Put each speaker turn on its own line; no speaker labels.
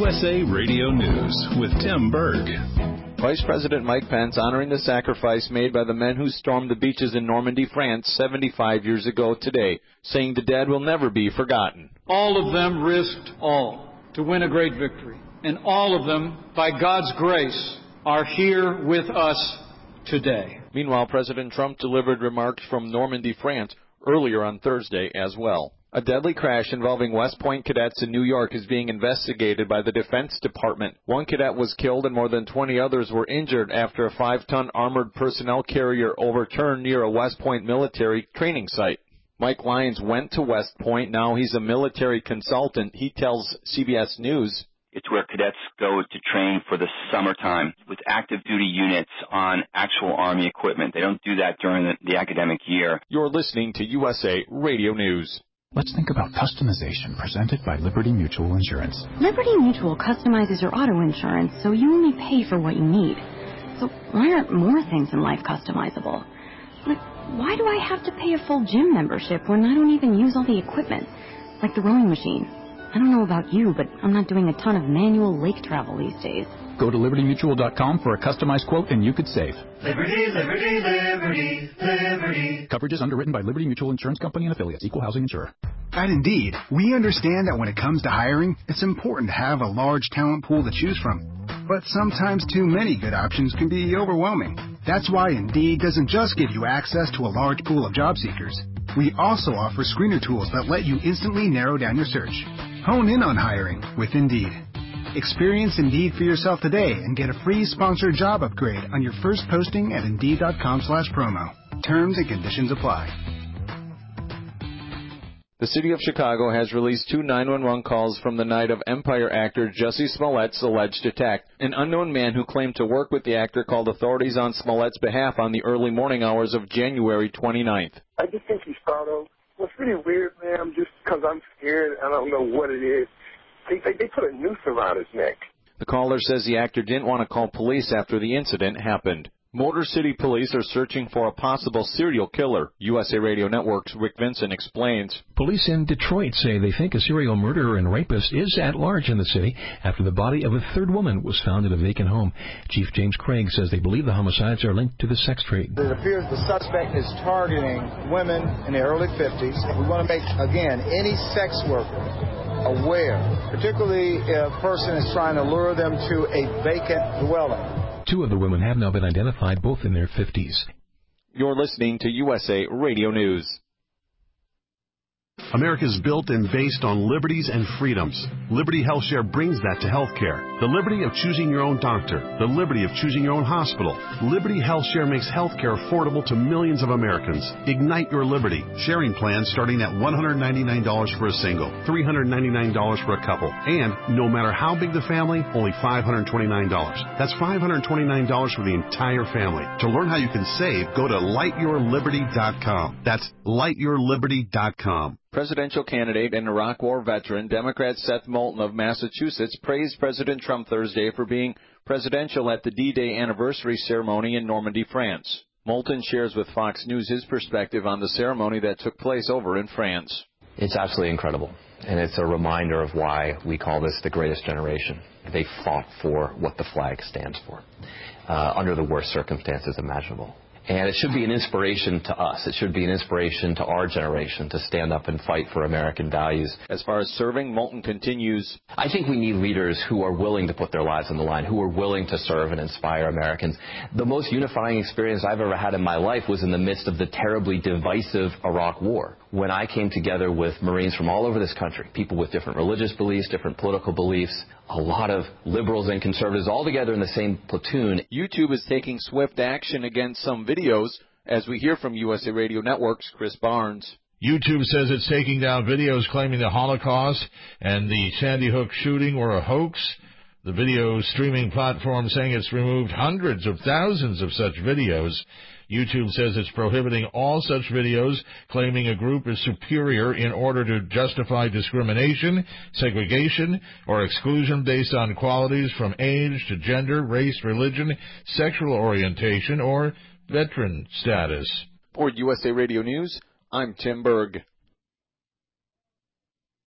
USA Radio News with Tim Berg.
Vice President Mike Pence honoring the sacrifice made by the men who stormed the beaches in Normandy, France 75 years ago today, saying the dead will never be forgotten.
All of them risked all to win a great victory, and all of them, by God's grace, are here with us today.
Meanwhile, President Trump delivered remarks from Normandy, France earlier on Thursday as well. A deadly crash involving West Point cadets in New York is being investigated by the Defense Department. One cadet was killed and more than 20 others were injured after a 5-ton armored personnel carrier overturned near a West Point military training site. Mike Lyons went to West Point. Now he's a military consultant. He tells CBS News,
it's where cadets go to train for the summertime with active duty units on actual Army equipment. They don't do that during the academic year.
You're listening to USA Radio News.
Let's think about customization presented by Liberty Mutual Insurance.
Liberty Mutual customizes your auto insurance so you only pay for what you need. So why aren't more things in life customizable? Like, why do I have to pay a full gym membership when I don't even use all the equipment? Like the rowing machine. I don't know about you, but I'm not doing a ton of manual lake travel these days.
Go to LibertyMutual.com for a customized quote and you could save.
Liberty, liberty, liberty, liberty.
Coverage is underwritten by Liberty Mutual Insurance Company and affiliates. Equal housing insurer.
At Indeed, we understand that when it comes to hiring, it's important to have a large talent pool to choose from. But sometimes too many good options can be overwhelming. That's why Indeed doesn't just give you access to a large pool of job seekers. We also offer screener tools that let you instantly narrow down your search. Hone in on hiring with Indeed. Experience Indeed for yourself today and get a free sponsored job upgrade on your first posting at Indeed.com/promo. Terms and conditions apply.
The city of Chicago has released 2 911 calls from the night of Empire actor Jussie Smollett's alleged attack. An unknown man who claimed to work with the actor called authorities on Smollett's behalf on the early morning hours of January 29th.
I just think he's startled. What's really weird, man, just because I'm scared, I don't know what it is. They put a noose around his neck.
The caller says the actor didn't want to call police after the incident happened. Motor City Police are searching for a possible serial killer. USA Radio Network's Rick Vincent explains.
Police in Detroit say they think a serial murderer and rapist is at large in the city after the body of a third woman was found in a vacant home. Chief James Craig says they believe the homicides are linked to the sex trade.
It appears the suspect is targeting women in their early 50s. We want to make, again, any sex worker aware, particularly if a person is trying to lure them to a vacant dwelling.
2 of the women have now been identified, both in their 50s.
You're listening to USA Radio News.
America is built and based on liberties and freedoms. Liberty HealthShare brings that to healthcare. The liberty of choosing your own doctor. The liberty of choosing your own hospital. Liberty HealthShare makes healthcare affordable to millions of Americans. Ignite your liberty. Sharing plans starting at $199 for a single, $399 for a couple, and no matter how big the family, only $529. That's $529 for the entire family. To learn how you can save, go to lightyourliberty.com. That's lightyourliberty.com.
Presidential candidate and Iraq War veteran, Democrat Seth Moulton of Massachusetts, praised President Trump Thursday for being presidential at the D-Day anniversary ceremony in Normandy, France. Moulton shares with Fox News his perspective on the ceremony that took place over in France.
It's absolutely incredible, and it's a reminder of why we call this the greatest generation. They fought for what the flag stands for, under the worst circumstances imaginable. And it should be an inspiration to us. It should be an inspiration to our generation to stand up and fight for American values.
As far as serving, Moulton continues.
I think we need leaders who are willing to put their lives on the line, who are willing to serve and inspire Americans. The most unifying experience I've ever had in my life was in the midst of the terribly divisive Iraq War, when I came together with Marines from all over this country, people with different religious beliefs, different political beliefs, a lot of liberals and conservatives all together in the same platoon.
YouTube is taking swift action against some videos, as we hear from USA Radio Network's Chris Barnes.
YouTube says it's taking down videos claiming the Holocaust and the Sandy Hook shooting were a hoax. The video streaming platform saying it's removed hundreds of thousands of such videos. YouTube says it's prohibiting all such videos claiming a group is superior in order to justify discrimination, segregation, or exclusion based on qualities from age to gender, race, religion, sexual orientation, or veteran status.
For USA Radio News, I'm Tim Berg.